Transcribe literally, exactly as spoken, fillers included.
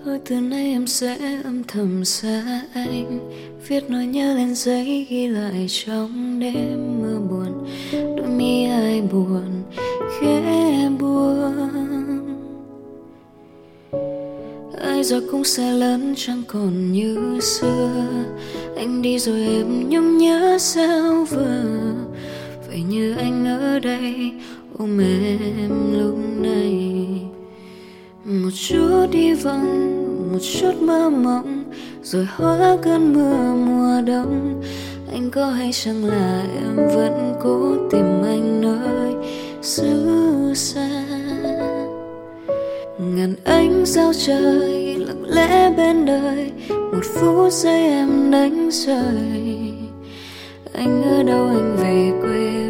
Thôi từ nay em sẽ âm thầm xa anh, viết nỗi nhớ lên giấy ghi lại trong đêm mưa buồn. Đôi mi ai buồn, khẽ buồn. Ai rồi cũng sẽ lớn chẳng còn như xưa. Anh đi rồi em nhung nhớ sao vừa. Vậy như anh ở đây ôm em lúc này. Một chút hy vọng, một chút mơ mộng, rồi hóa cơn mưa mùa đông. Anh có hay chăng là em vẫn cố tìm anh nơi xứ xa. Ngàn ánh sao trời lặng lẽ bên đời, một phút giây em đánh rơi. Anh ở đâu anh về quê